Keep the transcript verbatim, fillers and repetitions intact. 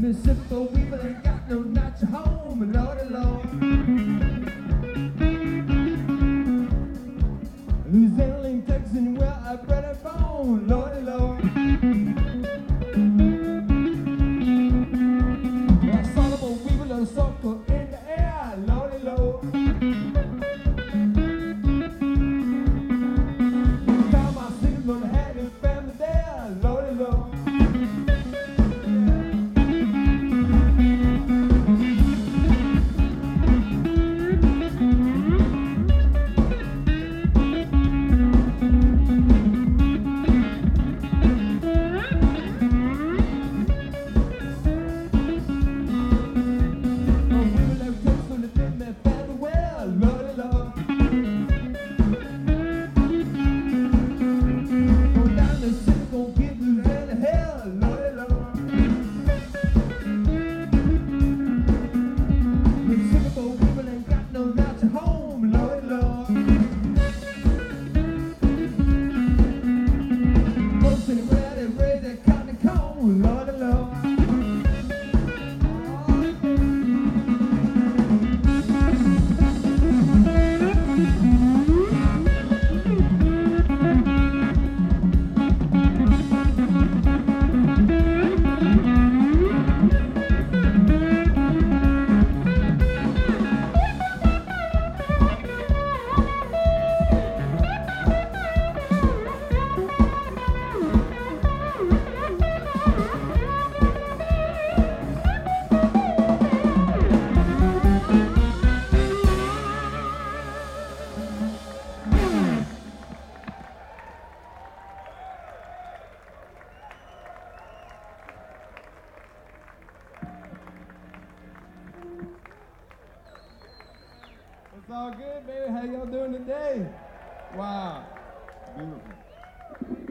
Simple people ain't got no natural home, Lordy Lord. Who's in Texas where I bred and born, Lordy Lord. I saw the people on a circle in the air, Lordy Lord. Found my signal on the head and family there, Lordy Lord. It's all good, baby. How y'all doing today? Wow. Beautiful.